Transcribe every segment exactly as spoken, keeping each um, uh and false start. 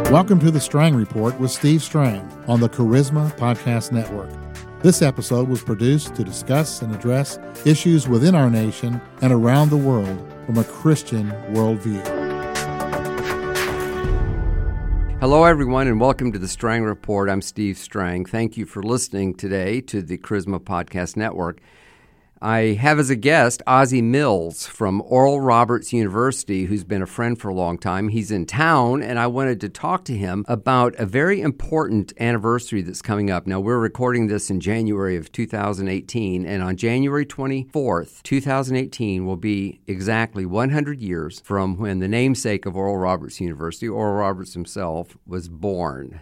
Welcome to the Strang Report with Steve Strang on the Charisma Podcast Network. This episode was produced to discuss and address issues within our nation and around the world from a Christian worldview. Hello, everyone, and welcome to the Strang Report. I'm Steve Strang. Thank you for listening today to the Charisma Podcast Network. I have as a guest Ozzie Mills from Oral Roberts University, who's been a friend for a long time. He's in town, and I wanted to talk to him about a very important anniversary that's coming up. Now, we're recording this in January of two thousand eighteen, and on January twenty-fourth, two thousand eighteen will be exactly one hundred years from when the namesake of Oral Roberts University, Oral Roberts himself, was born.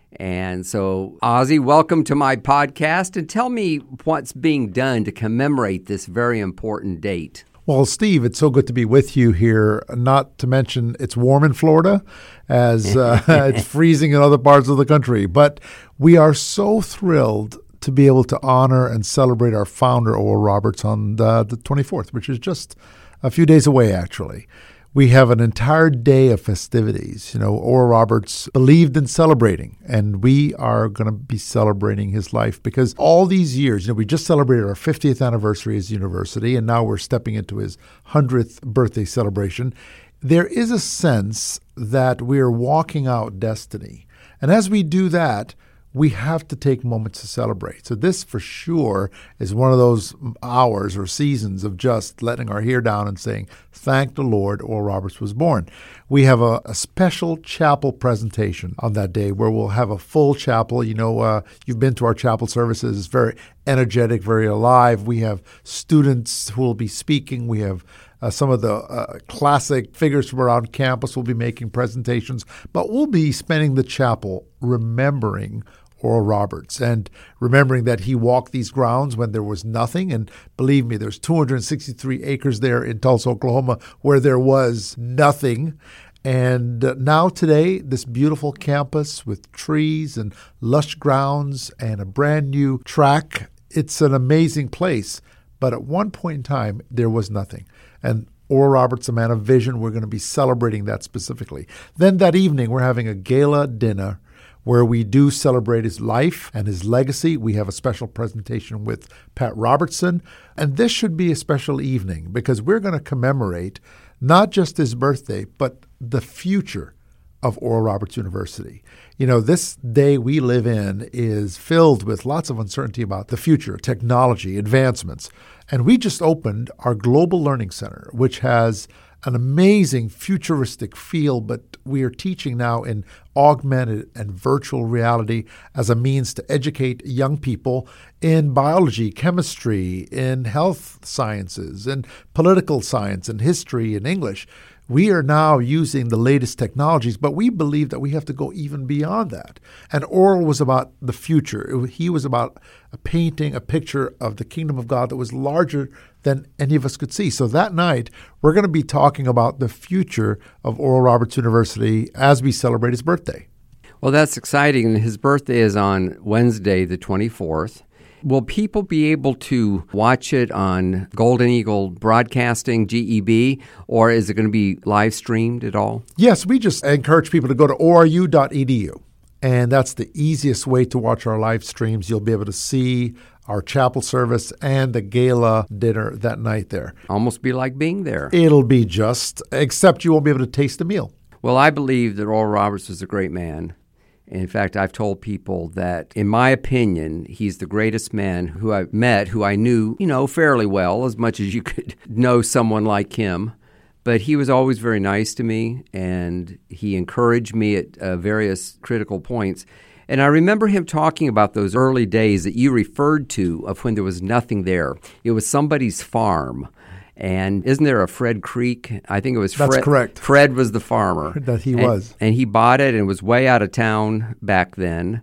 And so, Ozzie, welcome to my podcast, and tell me what's being done to commemorate this very important date. Well, Steve, it's so good to be with you here, not to mention it's warm in Florida as uh, it's freezing in other parts of the country. But we are so thrilled to be able to honor and celebrate our founder, Oral Roberts, on the, the twenty-fourth, which is just a few days away, actually. We have an entire day of festivities. You know, Oral Roberts believed in celebrating, and we are going to be celebrating his life because all these years, you know, we just celebrated our fiftieth anniversary as a university, and now we're stepping into his hundredth birthday celebration. There is a sense that we are walking out destiny. And as we do that, we have to take moments to celebrate. So this, for sure, is one of those hours or seasons of just letting our hair down and saying, thank the Lord, Oral Roberts was born. We have a, a special chapel presentation on that day where we'll have a full chapel. You know, uh, you've been to our chapel services. It's very energetic, very alive. We have students who will be speaking. We have Uh, some of the uh, classic figures from around campus will be making presentations, but we'll be spending the chapel remembering Oral Roberts and remembering that he walked these grounds when there was nothing. And believe me, there's two hundred sixty-three acres there in Tulsa, Oklahoma, where there was nothing. And uh, now today, this beautiful campus with trees and lush grounds and a brand new track, it's an amazing place. But at one point in time, there was nothing. And Oral Roberts, a man of vision, we're going to be celebrating that specifically. Then that evening, we're having a gala dinner where we do celebrate his life and his legacy. We have a special presentation with Pat Robertson. And this should be a special evening because we're going to commemorate not just his birthday, but the future of Oral Roberts University. You know, this day we live in is filled with lots of uncertainty about the future, technology, advancements. And we just opened our Global Learning Center, which has an amazing futuristic feel, but we are teaching now in augmented and virtual reality as a means to educate young people in biology, chemistry, in health sciences, in political science, and history, and English. We are now using the latest technologies, but we believe that we have to go even beyond that. And Oral was about the future. He was about painting a picture of the kingdom of God that was larger than any of us could see. So that night, we're going to be talking about the future of Oral Roberts University as we celebrate his birthday. Well, that's exciting. His birthday is on Wednesday, the twenty-fourth. Will people be able to watch it on Golden Eagle Broadcasting, G E B, or is it going to be live streamed at all? Yes, we just encourage people to go to O R U dot E D U, and that's the easiest way to watch our live streams. You'll be able to see our chapel service and the gala dinner that night there. Almost be like being there. It'll be just, except you won't be able to taste the meal. Well, I believe that Oral Roberts was a great man. In fact, I've told people that, in my opinion, he's the greatest man who I've met, who I knew, you know, fairly well, as much as you could know someone like him. But he was always very nice to me, and he encouraged me at uh, various critical points. And I remember him talking about those early days that you referred to of when there was nothing there. It was somebody's farm. And isn't there a Fred Creek? I think it was Fred. That's correct. Fred was the farmer. That he and, was. And he bought it and was way out of town back then.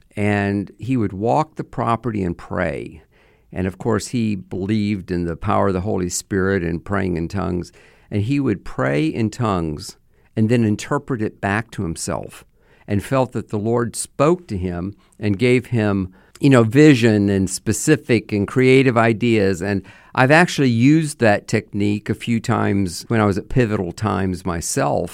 And he would walk the property and pray. And, of course, he believed in the power of the Holy Spirit and praying in tongues. And he would pray in tongues and then interpret it back to himself and felt that the Lord spoke to him and gave him, you know, vision and specific and creative ideas. And I've actually used that technique a few times when I was at Pivotal Times myself.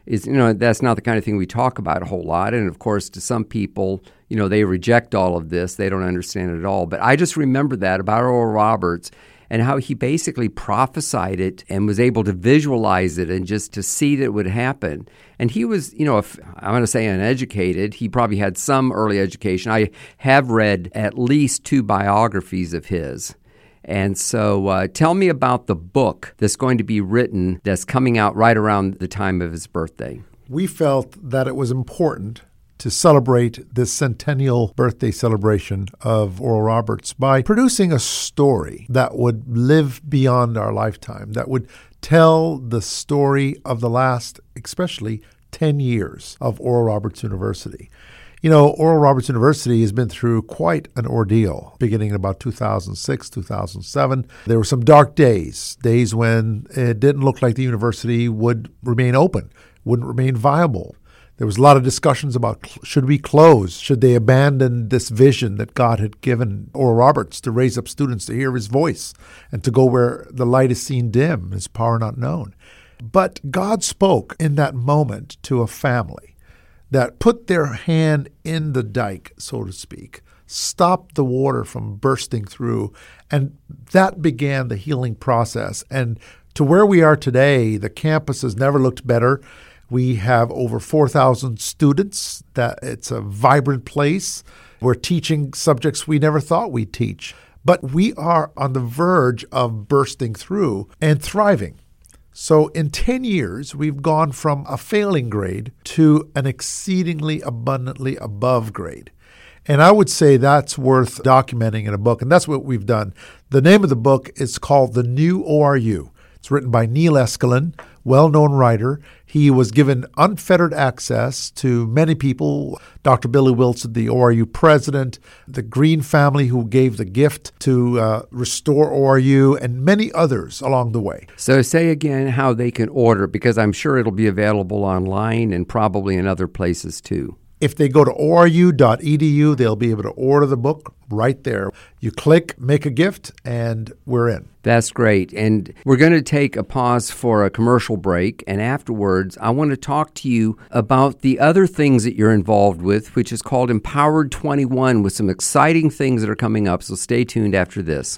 is, you know, that's not the kind of thing we talk about a whole lot. And of course, to some people, you know, they reject all of this. They don't understand it at all. But I just remember that about Oral Roberts and how he basically prophesied it and was able to visualize it and just to see that it would happen. And he was, you know, if, I'm going to say uneducated. He probably had some early education. I have read at least two biographies of his. And so uh, tell me about the book that's going to be written that's coming out right around the time of his birthday. We felt that it was important to celebrate this centennial birthday celebration of Oral Roberts by producing a story that would live beyond our lifetime, that would tell the story of the last, especially ten years of Oral Roberts University. You know, Oral Roberts University has been through quite an ordeal, beginning in about two thousand six, two thousand seven. There were some dark days, days when it didn't look like the university would remain open, wouldn't remain viable. There was a lot of discussions about, should we close? Should they abandon this vision that God had given Oral Roberts to raise up students to hear his voice and to go where the light is seen dim, his power not known? But God spoke in that moment to a family that put their hand in the dike, so to speak, stopped the water from bursting through, and that began the healing process. And to where we are today, the campus has never looked better. We have over four thousand students. That it's a vibrant place. We're teaching subjects we never thought we'd teach. But we are on the verge of bursting through and thriving. So in ten years, we've gone from a failing grade to an exceedingly abundantly above grade. And I would say that's worth documenting in a book, and that's what we've done. The name of the book is called The New O R U. It's written by Neil Eskelin, well-known writer. He was given unfettered access to many people, Doctor Billy Wilson, the O R U president, the Green family who gave the gift to uh, restore O R U, and many others along the way. So say again how they can order, because I'm sure it'll be available online and probably in other places too. If they go to O R U dot E D U, they'll be able to order the book right there. You click, make a gift, and we're in. That's great. And we're going to take a pause for a commercial break. And afterwards, I want to talk to you about the other things that you're involved with, which is called Empowered twenty-one, with some exciting things that are coming up. So stay tuned after this.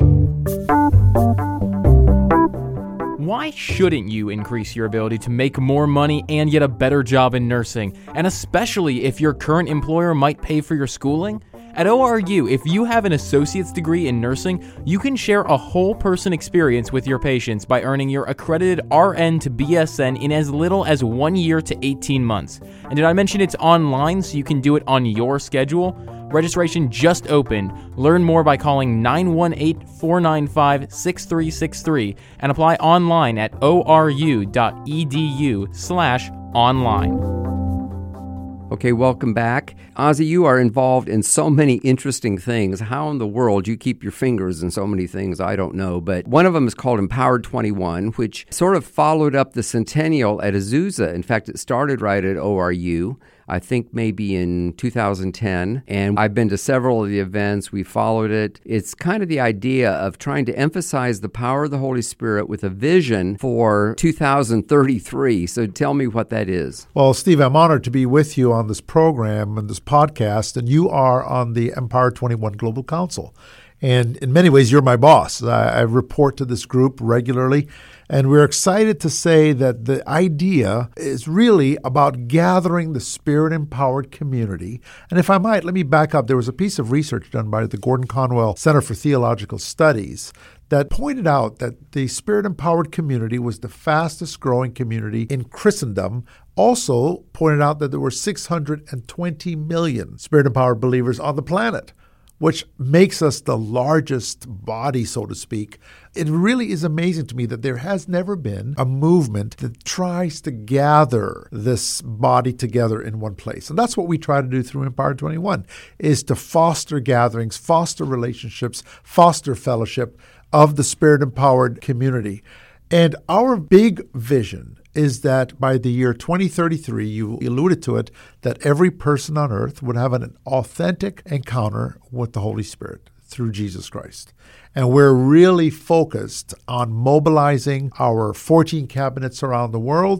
Why shouldn't you increase your ability to make more money and get a better job in nursing? And especially if your current employer might pay for your schooling? At O R U, if you have an associate's degree in nursing, you can share a whole person experience with your patients by earning your accredited R N to B S N in as little as one year to eighteen months. And did I mention it's online so you can do it on your schedule? Registration just opened. Learn more by calling nine one eight, four nine five, six three six three and apply online at O R U dot E D U slash online. Okay, welcome back. Ozzy, you are involved in so many interesting things. How in the world you keep your fingers in so many things, I don't know. But one of them is called Empowered twenty-one, which sort of followed up the centennial at Azusa. In fact, it started right at O R U. I think maybe in two thousand ten, and I've been to several of the events. We followed it. It's kind of the idea of trying to emphasize the power of the Holy Spirit with a vision for two thousand thirty-three. So tell me what that is. Well, Steve, I'm honored to be with you on this program and this podcast, and you are on the Empower twenty-one Global Council. And in many ways, you're my boss. I, I report to this group regularly, and we're excited to say that the idea is really about gathering the Spirit-empowered community. And if I might, let me back up. There was a piece of research done by the Gordon Conwell Center for Theological Studies that pointed out that the Spirit-empowered community was the fastest-growing community in Christendom. Also pointed out that there were six hundred twenty million Spirit-empowered believers on the planet, which makes us the largest body, so to speak. It really is amazing to me that there has never been a movement that tries to gather this body together in one place. And that's what we try to do through Empower twenty-one, is to foster gatherings, foster relationships, foster fellowship of the Spirit-empowered community. And our big vision is that by the year twenty thirty-three, you alluded to it, that every person on earth would have an authentic encounter with the Holy Spirit through Jesus Christ. And we're really focused on mobilizing our fourteen cabinets around the world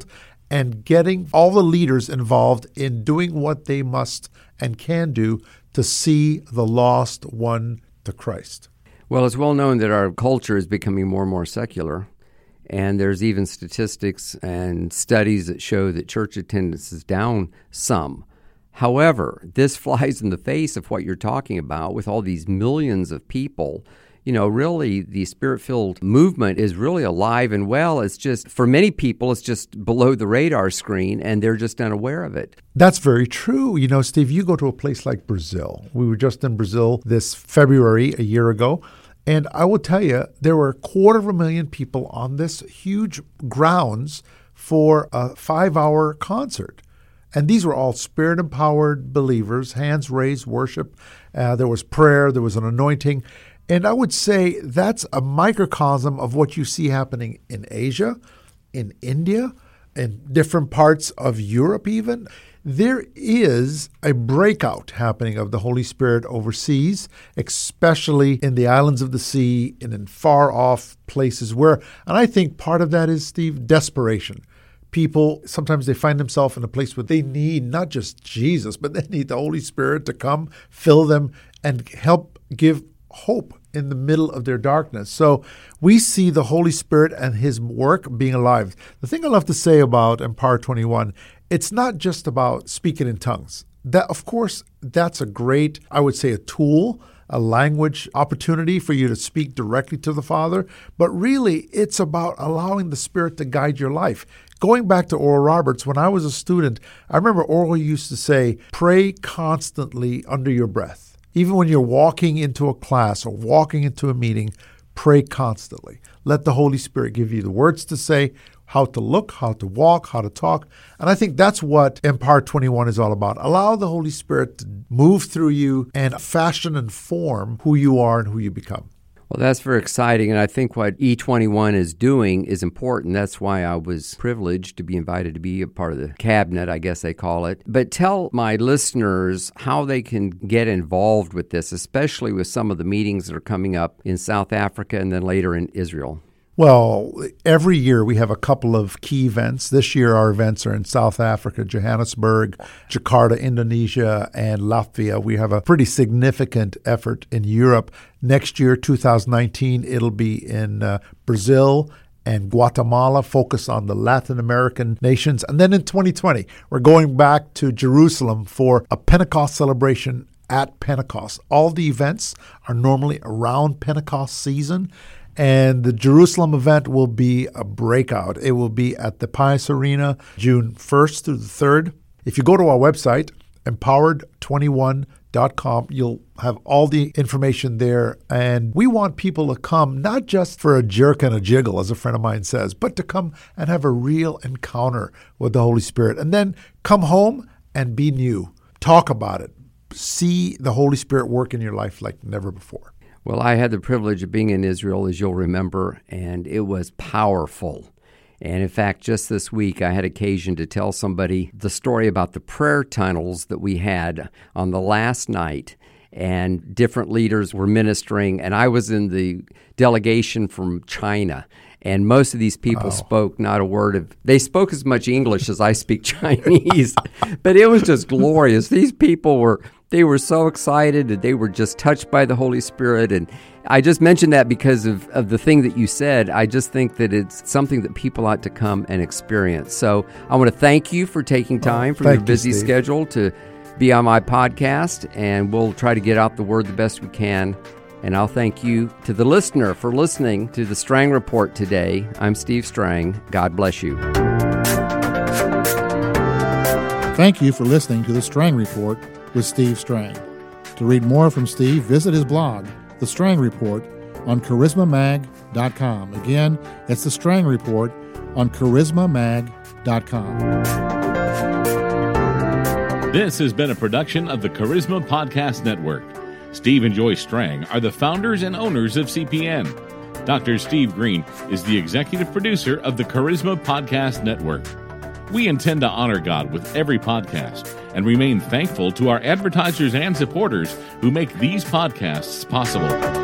and getting all the leaders involved in doing what they must and can do to see the lost won to Christ. Well, it's well known that our culture is becoming more and more secular, and there's even statistics and studies that show that church attendance is down some. However, this flies in the face of what you're talking about with all these millions of people. You know, really, the Spirit-filled movement is really alive and well. It's just, for many people, it's just below the radar screen, and they're just unaware of it. That's very true. You know, Steve, you go to a place like Brazil. We were just in Brazil this February, a year ago, and I will tell you, there were a quarter of a million people on this huge grounds for a five-hour concert. And these were all Spirit-empowered believers, hands raised, worship. Uh, there was prayer. There was an anointing. And I would say that's a microcosm of what you see happening in Asia, in India, in different parts of Europe even. There is a breakout happening of the Holy Spirit overseas, especially in the islands of the sea and in far-off places where, and I think part of that is, Steve, desperation. People, sometimes they find themselves in a place where they need not just Jesus, but they need the Holy Spirit to come, fill them, and help give hope in the middle of their darkness. So we see the Holy Spirit and His work being alive. The thing I love to say about Empower twenty-one, it's not just about speaking in tongues. That, of course, that's a great, I would say, a tool, a language opportunity for you to speak directly to the Father. But really, it's about allowing the Spirit to guide your life. Going back to Oral Roberts, when I was a student, I remember Oral used to say, pray constantly under your breath. Even when you're walking into a class or walking into a meeting, pray constantly. Let the Holy Spirit give you the words to say, how to look, how to walk, how to talk. And I think that's what Empower twenty-one is all about. Allow the Holy Spirit to move through you and fashion and form who you are and who you become. Well, that's very exciting, and I think what E twenty-one is doing is important. That's why I was privileged to be invited to be a part of the cabinet, I guess they call it. But tell my listeners how they can get involved with this, especially with some of the meetings that are coming up in South Africa and then later in Israel. Well, every year we have a couple of key events. This year our events are in South Africa, Johannesburg, Jakarta, Indonesia, and Latvia. We have a pretty significant effort in Europe. Next year, two thousand nineteen, it'll be in uh, Brazil and Guatemala, focus on the Latin American nations. And then in twenty twenty, we're going back to Jerusalem for a Pentecost celebration at Pentecost. All the events are normally around Pentecost season. And the Jerusalem event will be a breakout. It will be at the Pius Arena, June first through the third. If you go to our website, empowered twenty-one dot com, you'll have all the information there. And we want people to come, not just for a jerk and a jiggle, as a friend of mine says, but to come and have a real encounter with the Holy Spirit. And then come home and be new. Talk about it. See the Holy Spirit work in your life like never before. Well, I had the privilege of being in Israel, as you'll remember, and it was powerful. And in fact, just this week, I had occasion to tell somebody the story about the prayer tunnels that we had on the last night. And different leaders were ministering, and I was in the delegation from China. And most of these people oh. spoke not a word of, they spoke as much English as I speak Chinese, but it was just glorious. These people were, they were so excited that they were just touched by the Holy Spirit. And I just mentioned that because of, of the thing that you said. I just think that it's something that people ought to come and experience. So I want to thank you for taking time from oh, your busy you, Steve. schedule to be on my podcast, and we'll try to get out the word the best we can. And I'll thank you to the listener for listening to the Strang Report today. I'm Steve Strang. God bless you. Thank you for listening to the Strang Report with Steve Strang. To read more from Steve, visit his blog, The Strang Report, on charisma mag dot com. Again, it's The Strang Report on charisma mag dot com. This has been a production of the Charisma Podcast Network. Steve and Joy Strang are the founders and owners of C P N. Doctor Steve Green is the executive producer of the Charisma Podcast Network. We intend to honor God with every podcast and remain thankful to our advertisers and supporters who make these podcasts possible.